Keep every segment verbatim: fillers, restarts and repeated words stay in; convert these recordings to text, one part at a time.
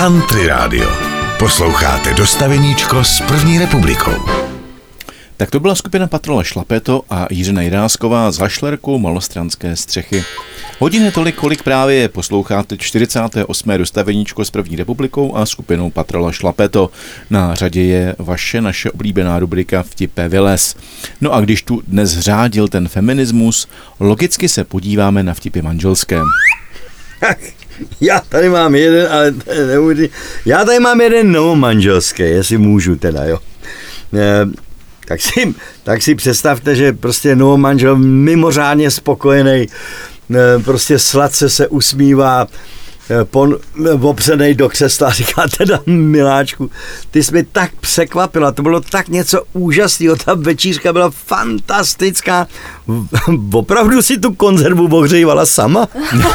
Country Radio. Posloucháte Dostaveníčko s První republikou. Tak to byla skupina Patrola Šlapeto a Jiřina Jirásková za šlerkou Malostranské střechy. Hodin je tolik, kolik právě posloucháte čtyřicáté osmé Dostaveníčko s První republikou a skupinou Patrola Šlapeto. Na řadě je vaše, naše oblíbená rubrika Vtipé vylez. No a když tu dnes řádil ten feminismus, logicky se podíváme na vtipy manželské. Já tady mám jeden, ale nemůžu. Já tady mám jeden novomanželský, jestli můžu teda, jo. E, tak, si, tak si představte, že prostě novomanžel mimořádně spokojený, e, prostě sladce se usmívá, e, pon, opřenej do křesla, říká teda miláčku, ty jsi mi tak překvapila, to bylo tak něco úžasného, ta večířka byla fantastická, opravdu si tu konzervu ohřívala sama?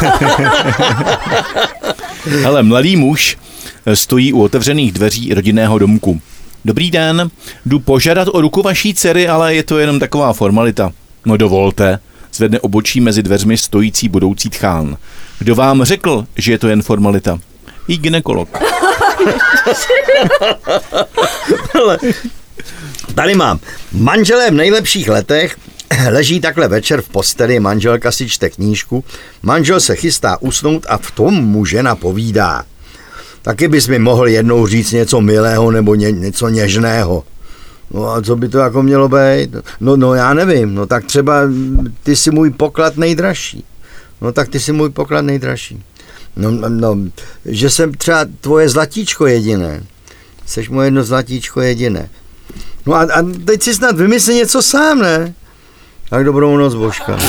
Hele, mladý muž stojí u otevřených dveří rodinného domku. Dobrý den, jdu požádat o ruku vaší dcery, ale je to jenom taková formalita. No dovolte, zvedne obočí mezi dveřmi stojící budoucí tchán. Kdo vám řekl, že je to jen formalita? I gynekolog. Tady mám. Manželé v nejlepších letech leží takhle večer v posteli, manželka si čte knížku, manžel se chystá usnout a v tom mu žena povídá. Taky bys mi mohl jednou říct něco milého nebo ně, něco něžného. No a co by to jako mělo být? No, no já nevím, no tak třeba ty jsi můj poklad nejdražší. No tak ty jsi můj poklad nejdražší. No, no, že jsem třeba tvoje zlatíčko jediné. Seš moje jedno zlatíčko jediné. No a, a teď si snad vymysli něco sám, ne? Tak dobrou noc, Božka.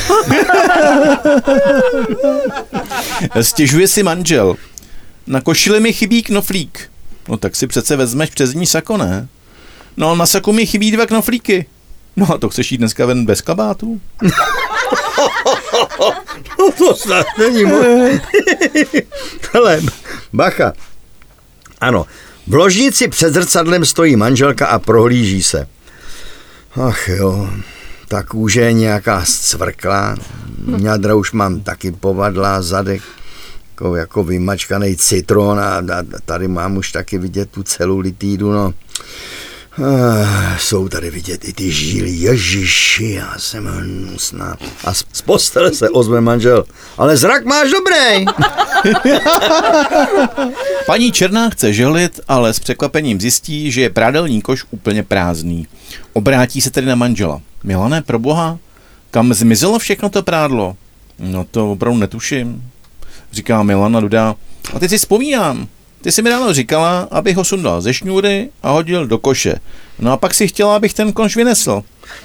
Stěžuje si manžel. Na košili mi chybí knoflík. No tak si přece vezmeš přes ní sako, ne? No na saku mi chybí dva knoflíky. No a to chceš jít dneska ven bez kabátů? No to snad není moje. Hele, bacha. Ano, v ložnici před zrcadlem stojí manželka a prohlíží se. Ach jo, ta kůže je nějaká zcvrklá, ňadra už mám taky povadlá, zadek jako, jako vymačkaný citron a, a tady mám už taky vidět tu celulitídu, no. Ah, jsou tady vidět i ty žíly, ježiši, já jsem hnusná. A z, z postele se ozve manžel, ale zrak máš dobrý. Paní Černá chce žehlit, ale s překvapením zjistí, že je prádelní koš úplně prázdný. Obrátí se tedy na manžela. Milane, proboha, kam zmizelo všechno to prádlo? No to opravdu netuším, říká Milana, dodá. A teď si vzpomínám. Ty jsi mi ráno říkala, abych ho sundal ze šňůry a hodil do koše. No a pak si chtěla, abych ten koš vynesl.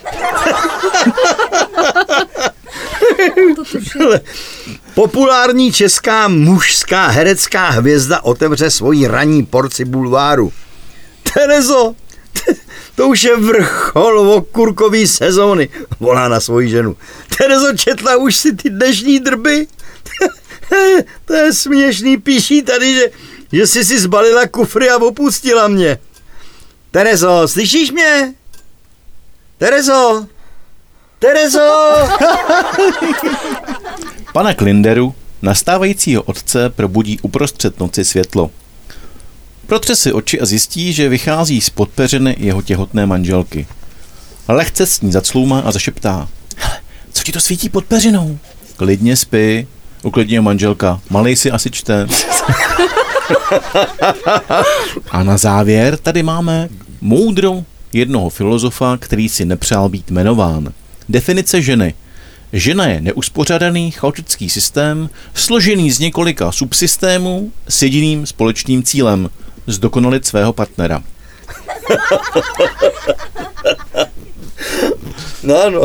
Populární česká mužská herecká hvězda otevře svoji ranní porci bulváru. Terezo, to už je vrchol okurkový sezóny, volá na svoji ženu. Terezo, četla už si ty dnešní drby? To je směšný, píší tady, že že jsi si zbalila kufry a opustila mě. Terezo, slyšíš mě? Terezo! Terezo! Pana Klinderu, nastávajícího otce, probudí uprostřed noci světlo. Protře si oči a zjistí, že vychází z podpeřiny jeho těhotné manželky. Lehce s ní zacloumá a zašeptá. Hele, co ti to svítí pod peřinou? Klidně spí, uklidně manželka. Malej si asi čte. A na závěr tady máme moudro jednoho filozofa, který si nepřál být jmenován. Definice ženy. Žena je neuspořádaný chaotický systém, složený z několika subsystémů s jediným společným cílem – zdokonalit svého partnera. No, no.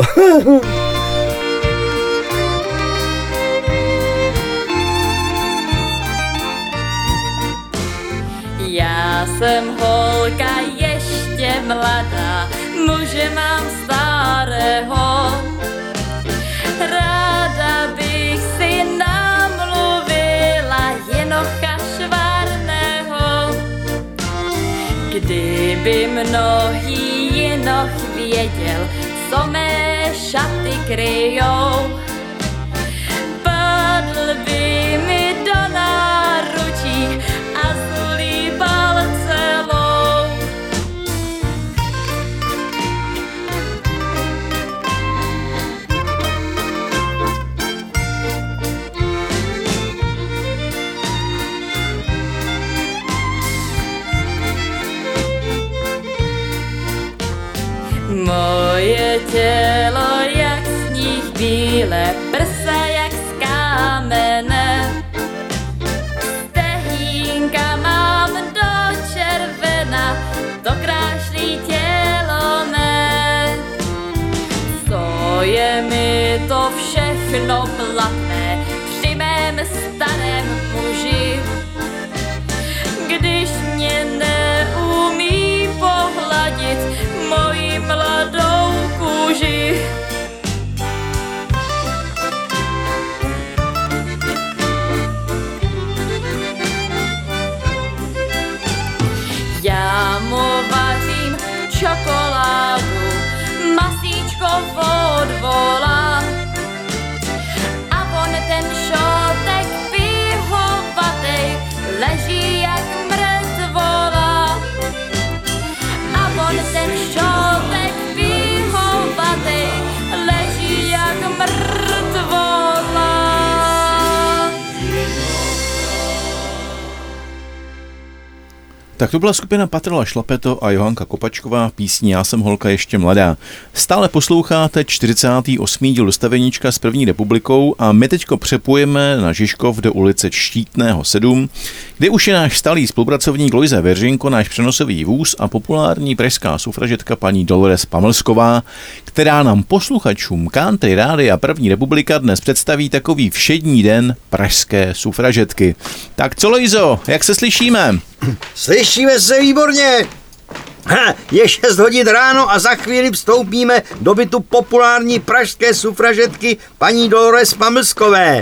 Já jsem holka ještě mladá, muže mám starého. Ráda bych si namluvila jenocha švarného. Kdyby mnohý jenoch věděl, co mé šaty kryjou, padl by mi do náručí a tělo jak sníh, bílé prsa jak z kámene. Stehínka mám do červena, to krášlí tělo mé. Co je mi to všechno platné při mém starém muži, když mě neumí pohladit moji mladou kůži. Já mu vařím čokoládu, masíčko odvolá a on ten šotek pihovatej leží jak mrtvola. A on ten šotek pihovatej leží jak mrtvola. Tak to byla skupina Patrla Šlapeto a Johanka Kopačková písní Já jsem holka ještě mladá. Stále posloucháte čtyřicátý osmý díl Dostaveníčka s první republikou a my teďko přepujeme na Žižkov do ulice Štítného sedm, kde už je náš stálý spolupracovník Lojza Veržinko, náš přenosový vůz a populární pražská sufražetka paní Dolores Pamlsková, která nám posluchačům Country Rádia první republika dnes představí takový všední den pražské sufražetky. Tak co, Lojzo, jak se slyšíme? Slyšíme se výborně. Ha, je šest hodin ráno a za chvíli vstoupíme do bytu populární pražské sufražetky paní Dolores Pamlskové.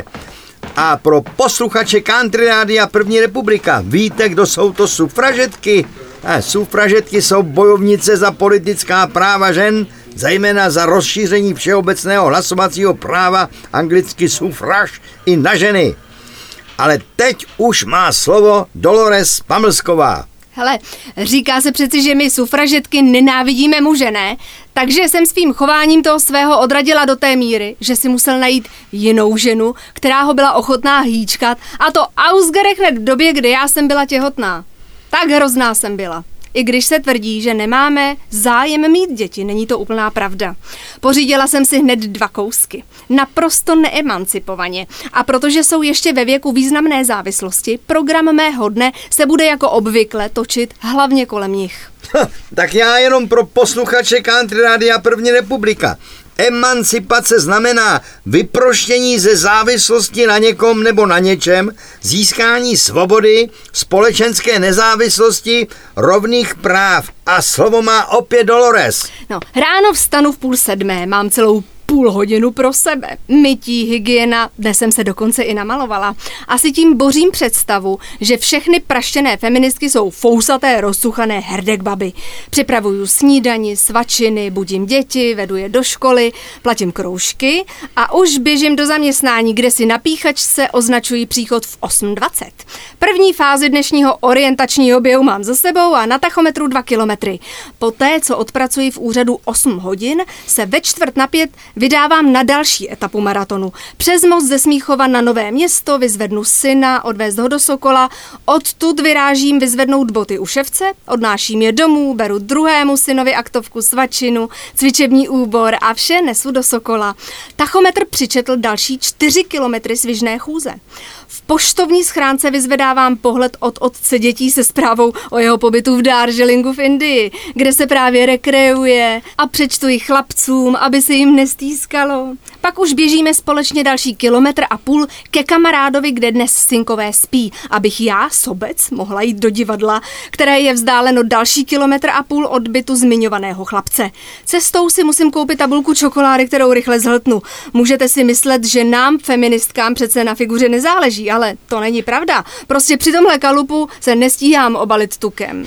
A pro posluchače Country Rádia první republika, víte, kdo jsou to sufražetky? Ha, sufražetky jsou bojovnice za politická práva žen, zejména za rozšíření všeobecného hlasovacího práva, anglicky suffrage, i na ženy. Ale teď už má slovo Dolores Pamlsková. Hele, říká se přeci, že my sufražetky nenávidíme muže, ne? Takže jsem svým chováním toho svého odradila do té míry, že si musel najít jinou ženu, která ho byla ochotná hýčkat, a to ausgerechnet v době, kdy já jsem byla těhotná. Tak hrozná jsem byla. I když se tvrdí, že nemáme zájem mít děti, není to úplná pravda. Pořídila jsem si hned dva kousky. Naprosto neemancipovaně. A protože jsou ještě ve věku významné závislosti, program mého dne se bude jako obvykle točit hlavně kolem nich. Ha, tak já jenom pro posluchače Country Rádia první republika. Emancipace znamená vyproštění ze závislosti na někom nebo na něčem, získání svobody, společenské nezávislosti, rovných práv. A slovo má opět Dolores. No, ráno vstanu v půl sedmé, mám celou půl hodinu pro sebe. Mytí, hygiena, dnes jsem se dokonce i namalovala. Asi tím bořím představu, že všechny praštěné feministky jsou fousaté, rozsuchané herdekbaby. Připravuju snídani, svačiny, budím děti, vedu je do školy, platím kroužky a už běžím do zaměstnání, kde si na píchačce označují příchod v osm dvacet. První fázi dnešního orientačního běhu mám za sebou a na tachometru dva kilometry. Poté, co odpracuji v úřadu osm hodin, se ve čtvrt na pět vydávám na další etapu maratonu. Přes most ze Smíchova na Nové Město vyzvednu syna, odvést ho do Sokola, odtud vyrážím vyzvednout boty u ševce, odnáším je domů, beru druhému synovi aktovku, svačinu, cvičební úbor a vše nesu do Sokola. Tachometr přičetl další čtyři kilometry svižné chůze. V poštovní schránce vyzvedávám pohled od otce dětí se zprávou o jeho pobytu v Darjeelingu v Indii, kde se právě rekreuje, a přečtu ji chlapcům, aby se jim nestýskalo. Pak už běžíme společně další kilometr a půl ke kamarádovi, kde dnes synkové spí, abych já, sobec, mohla jít do divadla, které je vzdáleno další kilometr a půl od bytu zmiňovaného chlapce. Cestou si musím koupit tabulku čokolády, kterou rychle zhltnu. Můžete si myslet, že nám, feministkám, přece na figuře nezáleží, ale to není pravda. Prostě při tomhle kalupu se nestíhám obalit tukem.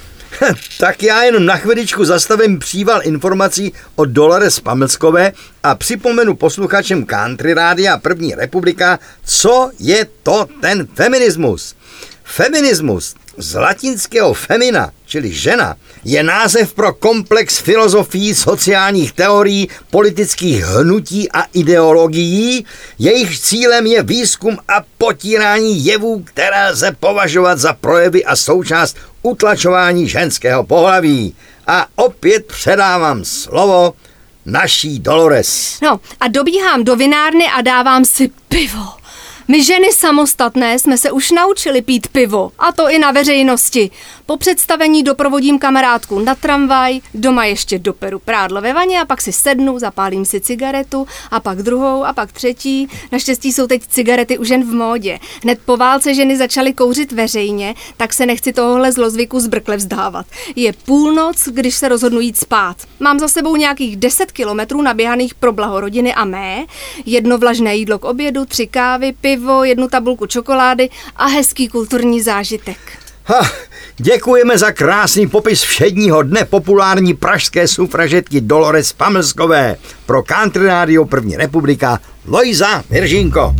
Tak já jenom na chviličku zastavím příval informací od Dolores Pamlskové a připomenu posluchačům Country Rádia první republika, co je to ten feminismus. Feminismus z latinského femina, čili žena, je název pro komplex filozofií, sociálních teorií, politických hnutí a ideologií. Jejich cílem je výzkum a potírání jevů, které lze považovat za projevy a součást utlačování ženského pohlaví. A opět předávám slovo naší Dolores. No a dobíhám do vinárny a dávám si pivo. My ženy samostatné jsme se už naučili pít pivo, a to i na veřejnosti. Po představení doprovodím kamarádku na tramvaj, doma ještě doperu prádlo ve vaně a pak si sednu, zapálím si cigaretu a pak druhou a pak třetí. Naštěstí jsou teď cigarety už jen v módě. Hned po válce ženy začaly kouřit veřejně, tak se nechci tohohle zlozvyku zbrkle vzdávat. Je půlnoc, když se rozhodnu jít spát. Mám za sebou nějakých deset kilometrů naběhaných pro blaho rodiny a mé, jedno vlažné jídlo k obědu, tři kávy, pivo, jednu tabulku čokolády a hezký kulturní zážitek. Ha, děkujeme za krásný popis všedního dne populární pražské sufražetky Dolores Pamlskové. Pro Country Radio První republika Lojza Viržínko.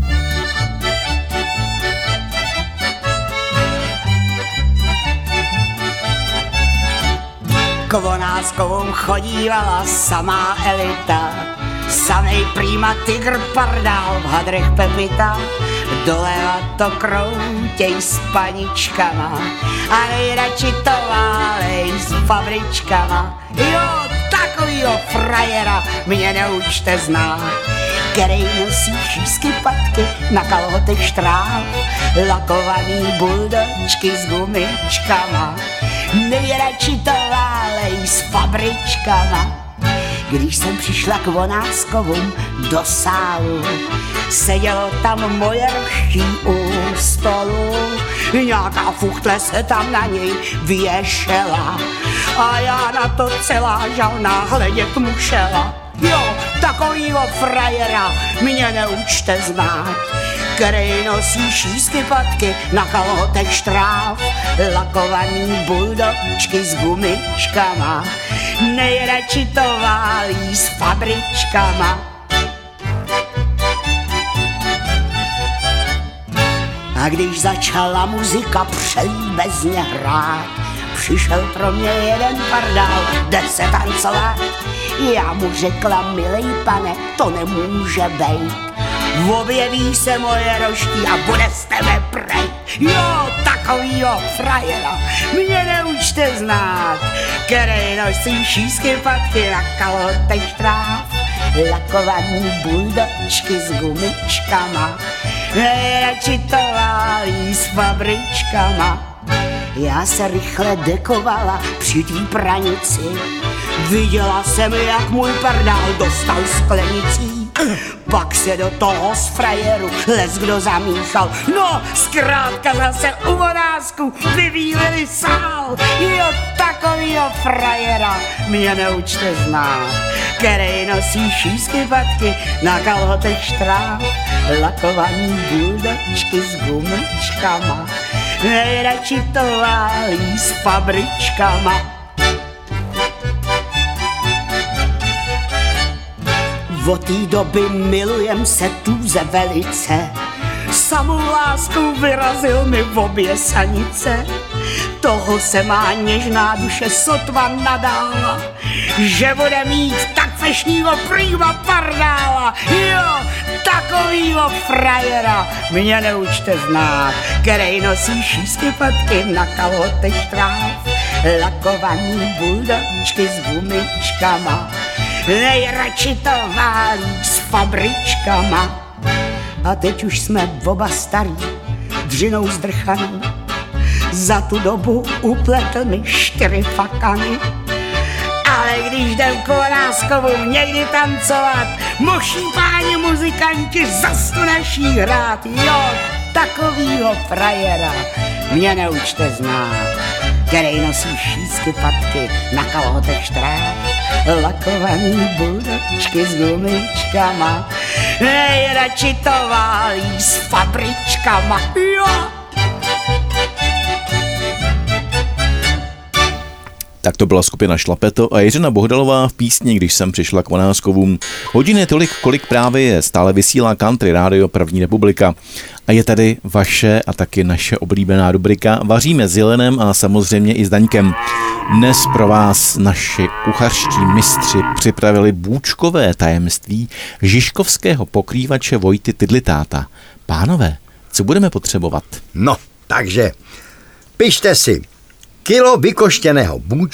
K Vonáskovům chodívala samá elita, samej prýma tygr pardál v hadrech Pepita, doleva to kroutěj s paničkama a nejradši to válej s fabričkama. Jo, takovýho frajera mě neučte znát, který nosí šísky patky na kalhotech štráv, lakovaný buldočky s gumičkama, nejradši to válej s fabričkama. Když jsem přišla k Vonáskovům do sálu, sedělo tam moje roží u stolu, nějaká fuchtle se tam na něj věšela a já na to celá žalná hledět mušela. Jo, takovýho frajera mě neučte znát, který nosí šísky patky na kalhotech štráv, lakovaný buldočky s gumičkama, nejradši to válí s fabričkama. A když začala muzika přelíbezně hrát, přišel pro mě jeden pardál, jde se tancovat. Já mu řekla, milej pane, to nemůže bejt, objeví se moje roští a bude z tebe prej. Jo, takovýho frajera mě neučte znát, který nosí šísky patky na kalhotech štráv, lakovaný buldočky s gumičkama, nejradši to válí s fabričkama. Já se rychle dekovala při tý pranici, viděla jsem, jak můj pardál dostal sklenicí. Pak se do toho z frajeru les kdo zamíchal, no zkrátka zase u Vonásku vyvílili sál. Jo, takovýho frajera mě neučte znát, který nosí šísky patky na kalhotech štráv, lakovaný buldočky s gumičkama, nejradši to válí s fabričkama. Od té doby milujem se tuze velice, samou láskou vyrazil mi v obě sanice. Toho se má něžná duše sotva nadála, že bude mít tak fešnýho prýma pardála. Jo, takovýho frajera mě neučte znát, který nosí šísky patky na kalhotech štráv, lakovaný buldočky s gumičkama, nejradši to válí s fabričkama. A teď už jsme oba starý, dřinou zdrchaný, za tu dobu upletl mi čtyři fakany. Ale když jdem k Vonáskovům někdy tancovat, moší páni muzikanti zas tu naší hrát. Jo, takovýho frajera mě neučte znát, který nosí šísky patky na kalhotech štráv, lakovaný buldočky s gumičkama, nejradši to válí s fabričkama. Jo! Tak to byla skupina Šlapeto a Jiřina Bohdalová v písni Když jsem přišla k Vonáskovům. Hodin je tolik, kolik právě je, stále vysílá Country Radio První republika. A je tady vaše a taky naše oblíbená rubrika Vaříme s Jelenem a samozřejmě i s Daňkem. Dnes pro vás naši kuchařští mistři připravili bůčkové tajemství žižkovského pokrývače Vojty Tydlitáta. Pánové, co budeme potřebovat? No, takže pište si kilo vykoštěného bůčku,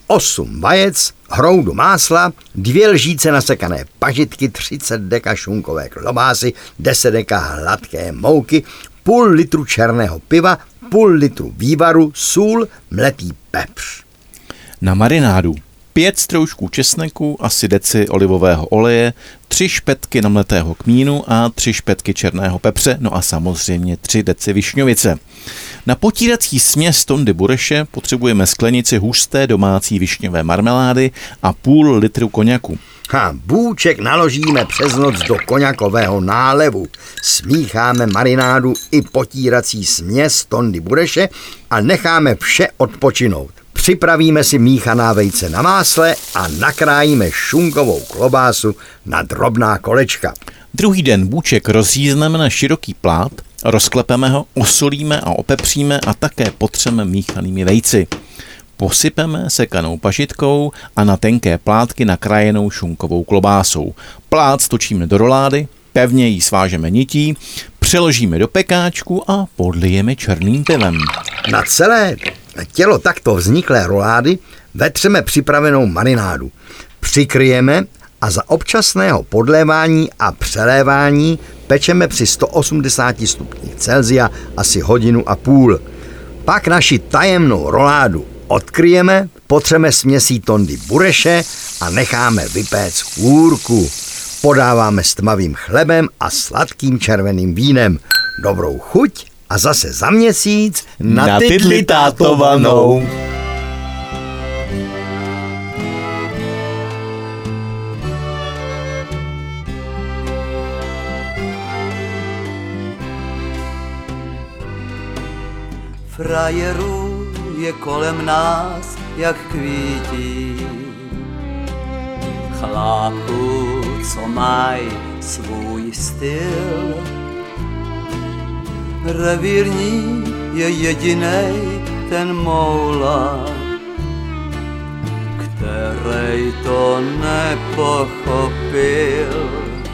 osm vajec, hroudu másla, dvě lžíce nasekané pažitky, třicet deka šunkové klobásy, deset deka hladké mouky, půl litru černého piva, půl litru vývaru, sůl, mletý pepř. Na marinádu pět stroužků česneku, asi deci olivového oleje, tři špetky namletého kmínu a tři špetky černého pepře, no a samozřejmě tři deci višňovice. Na potírací směs tondy bureše potřebujeme sklenici husté domácí višňové marmelády a půl litru koněku. Ha, bůček naložíme přes noc do koněkového nálevu. Smícháme marinádu i potírací směs tondy bureše a necháme vše odpočinout. Připravíme si míchaná vejce na másle a nakrájíme šunkovou klobásu na drobná kolečka. Druhý den bůček rozřízneme na široký plát, rozklepeme ho, osolíme a opepříme a také potřeme míchanými vejci. Posypeme sekanou pažitkou a na tenké plátky nakrájenou šunkovou klobásou. Plát stočíme do rolády, pevně ji svážeme nití, přeložíme do pekáčku a podlijeme černým pivem. Na celé tělo takto vzniklé rolády vetřeme připravenou marinádu. Přikryjeme a za občasného podlévání a přelévání pečeme při sto osmdesát stupních Celsia asi hodinu a půl. Pak naši tajemnou roládu odkryjeme, potřeme směsí tondy bureše a necháme vypéct chůrku. Podáváme s tmavým chlebem a sladkým červeným vínem. Dobrou chuť a zase za měsíc na, na tydli tátovanou. Frajerů je kolem nás jak kvítí, chlápků, co mají svůj styl. Revírní je jedinej ten moula, který to nepochopil.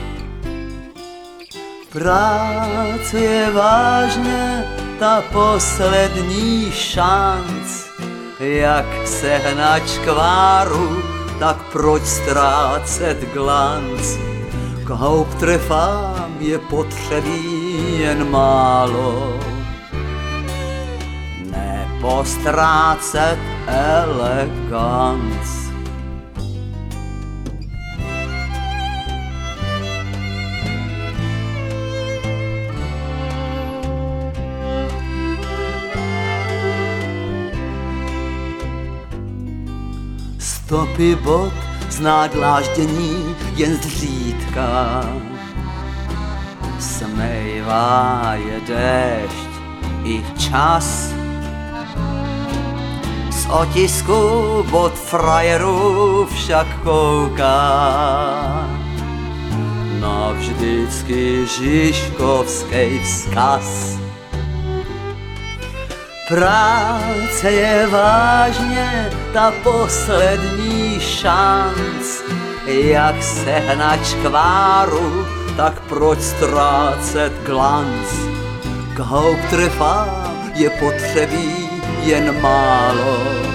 Práce je vážně ta poslední šanc, jak sehnat škváru, tak proč ztrácet glanc. K haupttreffám je potřebí jen málo, nepostrácet eleganc. Stopy bot zná dláždění jen zřídka, smejvá je déšť i čas. Z otisku bot frajerů však kouká na vždycky žižkovský vzkaz. Práce je vážně ta poslední šanc, jak sehnat škváru, tak proč ztrácet glanc. K haupttreffám je potřebí jen málo,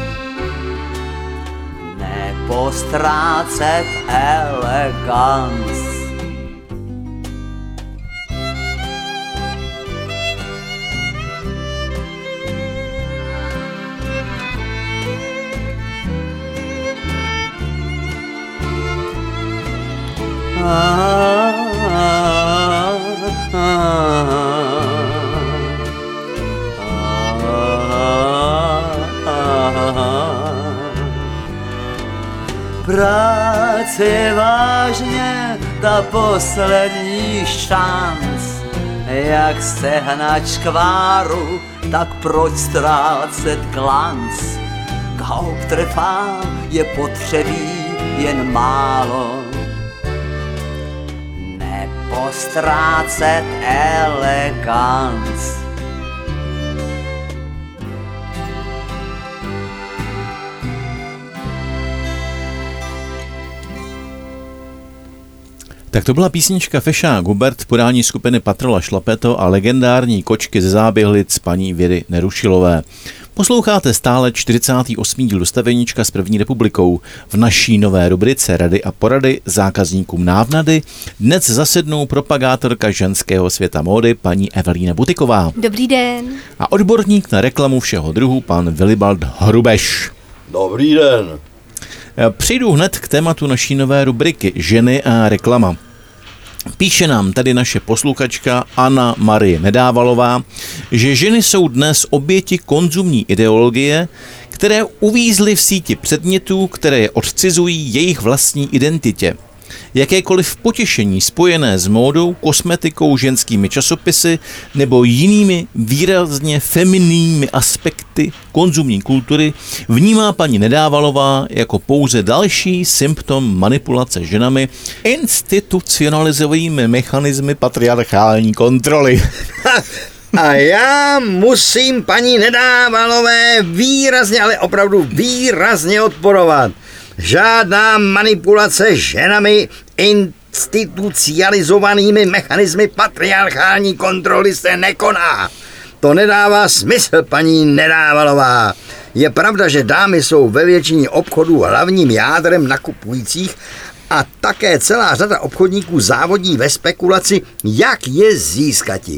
nepostrácet eleganc. Práce je vážně ta poslední šanc, jak sehnat škváru, tak proč ztrácet glanc. K haupttreffám je potřebí jen málo, nepostrácet eleganc. Tak to byla písnička Fešák Hubert v podání skupiny Patrola Šlapeto a legendární kočky ze Záběhlic paní Věry Nerušilové. Posloucháte stále čtyřicátý osmý díl Dostaveníčka s první republikou. V naší nové rubrice Rady a porady zákazníkům návnady dnes zasednou propagátorka ženského světa módy paní Evelína Butiková. Dobrý den. A odborník na reklamu všeho druhu pan Vilibald Hrubeš. Dobrý den. Přejdu hned k tématu naší nové rubriky Ženy a reklama. Píše nám tady naše posluchačka Anna Marie Nedávalová, že ženy jsou dnes oběti konzumní ideologie, které uvízly v síti předmětů, které je odcizují jejich vlastní identitě. Jakékoliv potěšení spojené s módou, kosmetikou, ženskými časopisy nebo jinými výrazně feminínními aspekty konzumní kultury vnímá paní Nedávalová jako pouze další symptom manipulace ženami institucionalizovanými mechanismy patriarchální kontroly. A já musím paní Nedávalové výrazně, ale opravdu výrazně odporovat. Žádná manipulace ženami institucionalizovanými mechanismy patriarchální kontroly se nekoná. To nedává smysl, paní Nedávalová. Je pravda, že dámy jsou ve většině obchodů hlavním jádrem nakupujících a také celá řada obchodníků závodí ve spekulaci, jak je získati.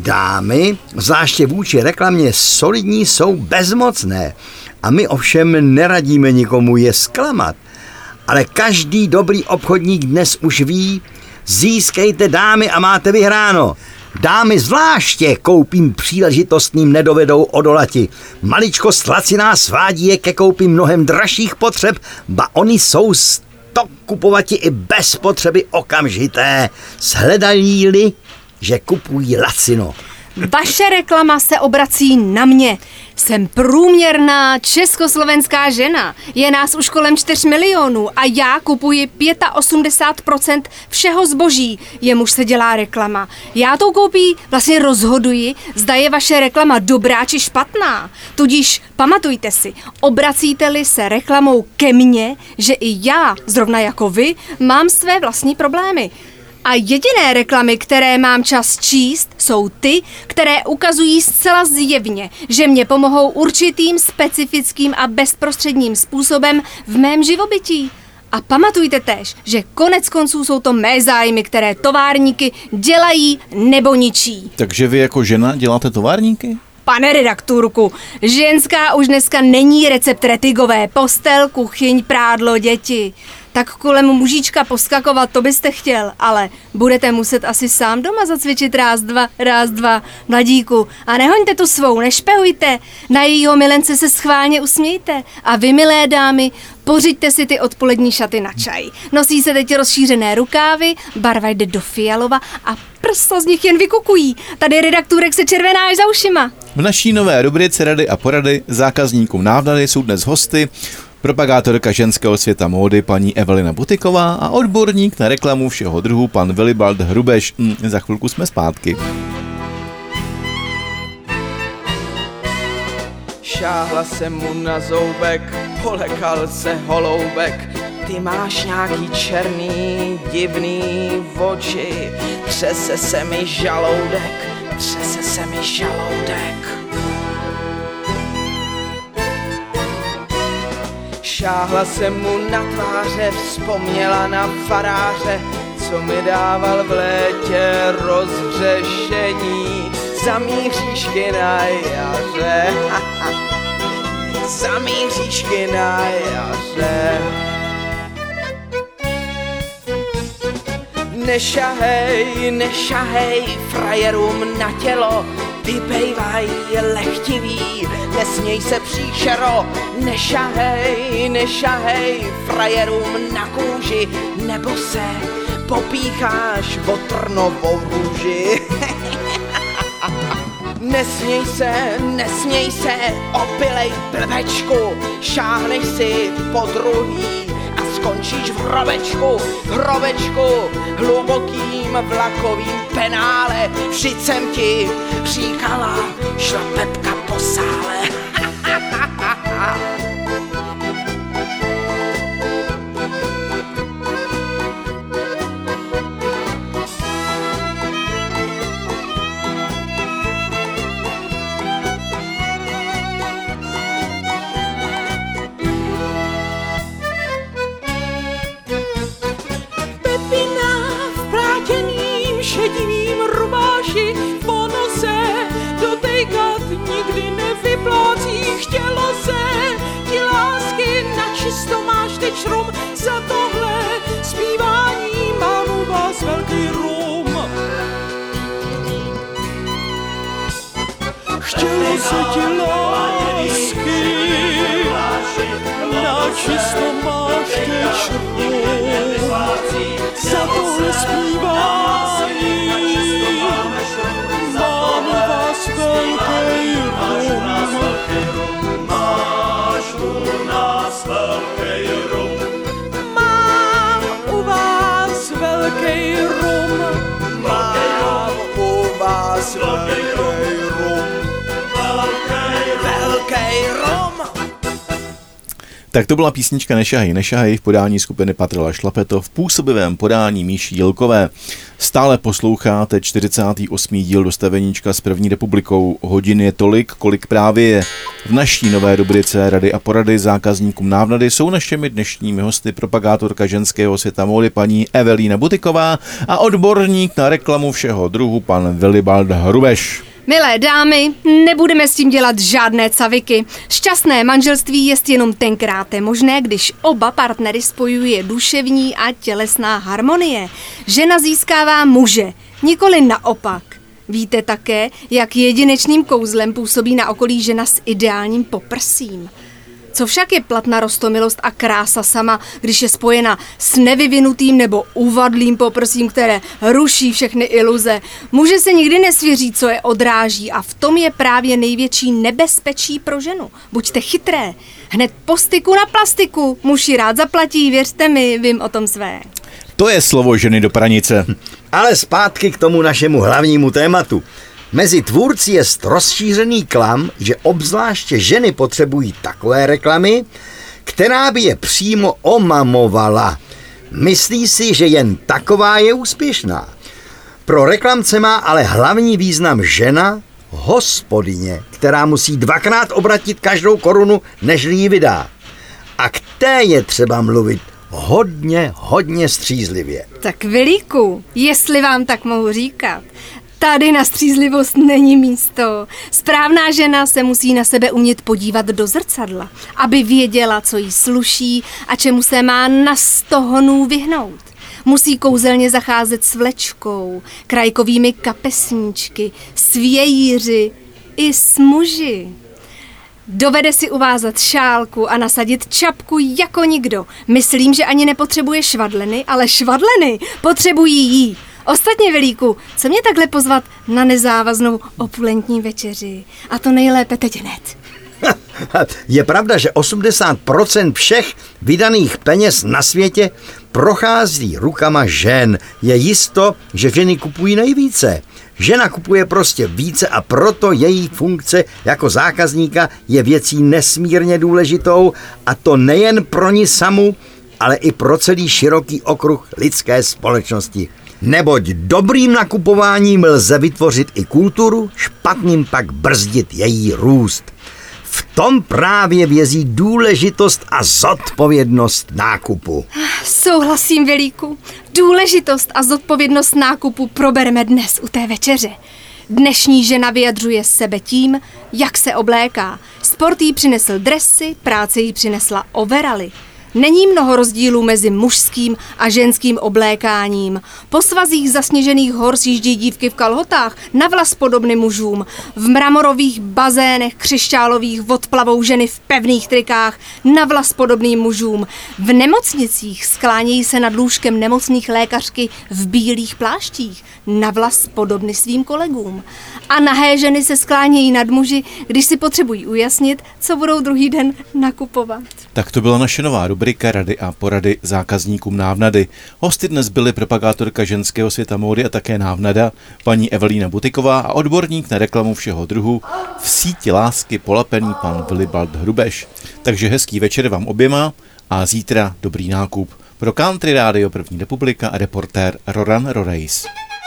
Dámy, zvláště vůči reklamě solidní, jsou bezmocné. A my ovšem neradíme nikomu je zklamat. Ale každý dobrý obchodník dnes už ví, získejte dámy a máte vyhráno. Dámy zvláště koupím příležitostným nedovedou odolati. Maličko slaciná svádí je ke koupi mnohem dražších potřeb, ba oni jsou to kupovati i bez potřeby okamžité. Shledají-li, že kupují lacino. Vaše reklama se obrací na mě. Jsem průměrná československá žena. Je nás už kolem čtyř milionů a já kupuji osmdesát pět procent všeho zboží, jemuž se dělá reklama. Já tou koupí vlastně rozhoduji, zda je vaše reklama dobrá či špatná. Tudíž pamatujte si, obracíte-li se reklamou ke mně, že i já, zrovna jako vy, mám své vlastní problémy. A jediné reklamy, které mám čas číst, jsou ty, které ukazují zcela zjevně, že mě pomohou určitým specifickým a bezprostředním způsobem v mém živobytí. A pamatujte též, že konec konců jsou to mé zájmy, které továrníky dělají nebo ničí. Takže vy jako žena děláte továrníky? Pane redaktorku, ženská už dneska není recept retigové, postel, kuchyň, prádlo, děti. Tak kolem mužíčka poskakovat, to byste chtěl, ale budete muset asi sám doma zacvičit ráz dva, ráz dva, mladíku. A nehoňte tu svou, nešpehujte, na jejího milence se schválně usmějte. A vy, milé dámy, pořiďte si ty odpolední šaty na čaj. Nosí se teď rozšířené rukávy, barva jde do fialova a prsa z nich jen vykukují. Tady redaktorek se červená až za ušima. V naší nové rubrice Rady a porady zákazníkům návnady jsou dnes hosty propagátorka ženského světa módy paní Evelina Butiková a odborník na reklamu všeho druhu pan Vilibald Hrubeš. Hm, za chvilku jsme zpátky. Šáhla se mu na zoubek, polekal se holoubek. Ty máš nějaký černý, divný oči. Třese se mi žaloudek, třese se mi žaloudek. Šáhla se mu na tváře, vzpomněla na faráře, co mi dával v létě rozhřešení. Zamíříšky na jaře, zamíříšky na jaře. Nešahej, nešahej frajerům na tělo, ty bejvaj lehtivý, nesměj se příšero. Nešahej, nešahej frajerům na kůži, nebo se popícháš o trnovou růži. Nesměj se, nesměj se, opilej blbečku, šáhneš si po druhý a skončíš v hrobečku, v hrobečku, hlubokým vlakovým penále. Vždyť jsem ti říkala, šlapepka po sále. Svěřilo se ti lásky, na čisto máš teď rum. Za tohle zpívání mám u vás velký rum. Máš u nás velký rum. Mám u vás velký rum. Mám u vás velký rum. Velký rum. Tak to byla písnička Nešahej, nešahej v podání skupiny Patrola Šlapeto v působivém podání Míši Jilkové. Stále posloucháte čtyřicátý osmý díl Dostaveníčka s první republikou. Hodin je tolik, kolik právě je. V naší nové rubrice Rady a porady zákazníkům návnady jsou našimi dnešními hosty propagátorka ženského světa módy paní Evelína Butiková a odborník na reklamu všeho druhu pan Willibald Hrubeš. Milé dámy, nebudeme s tím dělat žádné caviky. Šťastné manželství je jenom tenkrát možné, když oba partnery spojuje duševní a tělesná harmonie. Žena získává muže, nikoli naopak. Víte také, jak jedinečným kouzlem působí na okolí žena s ideálním poprsím. Co však je platná roztomilost a krása sama, když je spojena s nevyvinutým nebo uvadlým poprsím, které ruší všechny iluze. Muže se nikdy nesvěří, co je odráží a v tom je právě největší nebezpečí pro ženu. Buďte chytré. Hned po styku na plastiku. Muž ji rád zaplatí, věřte mi, vím o tom své. To je slovo ženy do pranice. Ale zpátky k tomu našemu hlavnímu tématu. Mezi tvůrci je rozšířený klam, že obzvláště ženy potřebují takové reklamy, která by je přímo omamovala. Myslí si, že jen taková je úspěšná. Pro reklamce má ale hlavní význam žena, hospodyně, která musí dvakrát obratit každou korunu, než ji vydá. A k té je třeba mluvit hodně, hodně střízlivě. Tak Vilíku, jestli vám tak mohu říkat, tady na střízlivost není místo. Správná žena se musí na sebe umět podívat do zrcadla, aby věděla, co jí sluší a čemu se má na sto honů vyhnout. Musí kouzelně zacházet s vlečkou, krajkovými kapesníčky, s vějíři i s muži. Dovede si uvázat šálku a nasadit čapku jako nikdo. Myslím, že ani nepotřebuje švadleny, ale švadleny potřebují jí. Ostatně, Vilíku, co mě takhle pozvat na nezávaznou opulentní večeři? A to nejlépe teď hned. Je pravda, že osmdesát procent všech vydaných peněz na světě prochází rukama žen. Je jisto, že ženy kupují nejvíce. Žena kupuje prostě více a proto její funkce jako zákazníka je věcí nesmírně důležitou a to nejen pro ní samu, ale i pro celý široký okruh lidské společnosti. Neboť dobrým nakupováním lze vytvořit i kulturu, špatným pak brzdit její růst. V tom právě vězí důležitost a zodpovědnost nákupu. Souhlasím, Vilíku. Důležitost a zodpovědnost nákupu probereme dnes u té večeře. Dnešní žena vyjadřuje sebe tím, jak se obléká. Sport jí přinesl dresy, práce jí přinesla overaly. Není mnoho rozdílů mezi mužským a ženským oblékáním. Po svazích zasněžených hor sjíždí dívky v kalhotách, na vlas podobny mužům. V mramorových bazénech křišťálových odplavou ženy v pevných trikách, na vlas podobným mužům. V nemocnicích sklánějí se nad lůžkem nemocných lékařky v bílých pláštích, na vlas podobny svým kolegům. A nahé ženy se sklánějí nad muži, když si potřebují ujasnit, co budou druhý den nakupovat. Tak to byla naše nová rubrika Rady a porady zákazníkům návnady. Hosty dnes byly propagátorka ženského světa módy a také návnada, paní Evelína Butiková a odborník na reklamu všeho druhu v síti lásky polapený pan Willibald Hrubeš. Takže hezký večer vám oběma a zítra dobrý nákup. Pro Country Rádio První republika a reportér Roran Rorejs.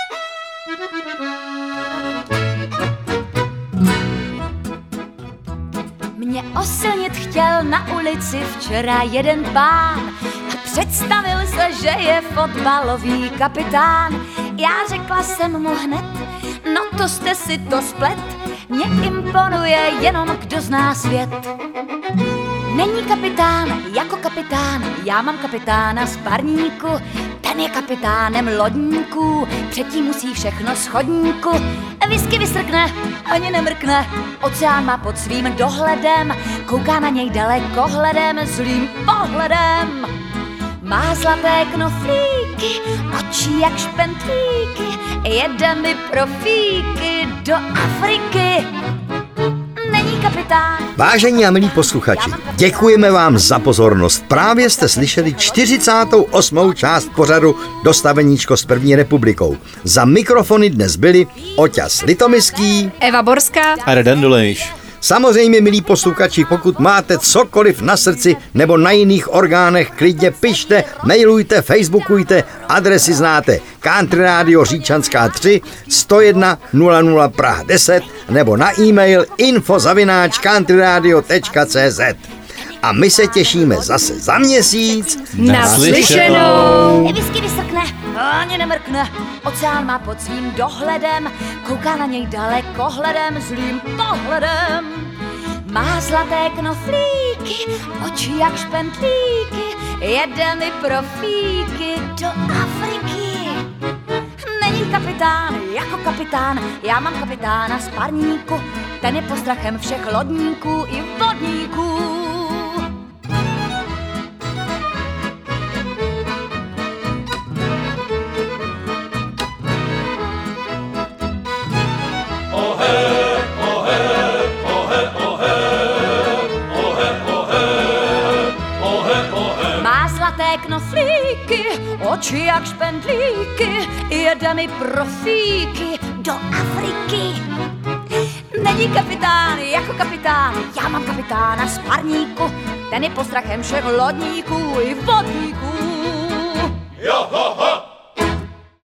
Mě osilnit chtěl na ulici včera jeden pán a představil se, že je fotbalový kapitán. Já řekla jsem mu hned, no to jste si to splet, mě imponuje jenom kdo zná svět. Není kapitán jako kapitán, já mám kapitána z parníku, ten je kapitánem lodníků, předtím musí všechno z chodníku. whisky vysrkne, ani nemrkne, oceán má pod svým dohledem, kouká na něj dalekohledem, zlým pohledem. Má zlaté knoflíky, očí jak špentlíky, jede mi profíky do Afriky. Není kapitán. Vážení a milí posluchači, děkujeme vám za pozornost. Právě jste slyšeli čtyřicátou osmou část pořadu Dostaveníčko s první republikou. Za mikrofony dnes byli Oťas Litomyský, Eva Borská A Radan Dolejš. Samozřejmě, milí posluchači, pokud máte cokoliv na srdci nebo na jiných orgánech, klidně pište, mailujte, facebookujte, adresy znáte. Country Radio Říčanská tři, sto jedna nula nula Praha deset nebo na e-mail info zavináč countryradio tečka cé zet. A my se těšíme zase za měsíc. Naslyšenou. Whisky vysrkne, ani nemrkne, oceán má pod svým dohledem, kouká na něj dalekohledem, zlým pohledem. Má zlaté knoflíky, oči jak špentlíky, jede mi profíky do Afriky. Není kapitán jako kapitán, já mám kapitána z parníku, ten je postrachem všech lodníků i vodníků. Knoflíky, oči jak špendlíky, jede mi profíky do Afriky. Není kapitán jako kapitán, já mám kapitána z parníku, ten je postrachem všech lodníků i vodníků. Jo, ho, ho.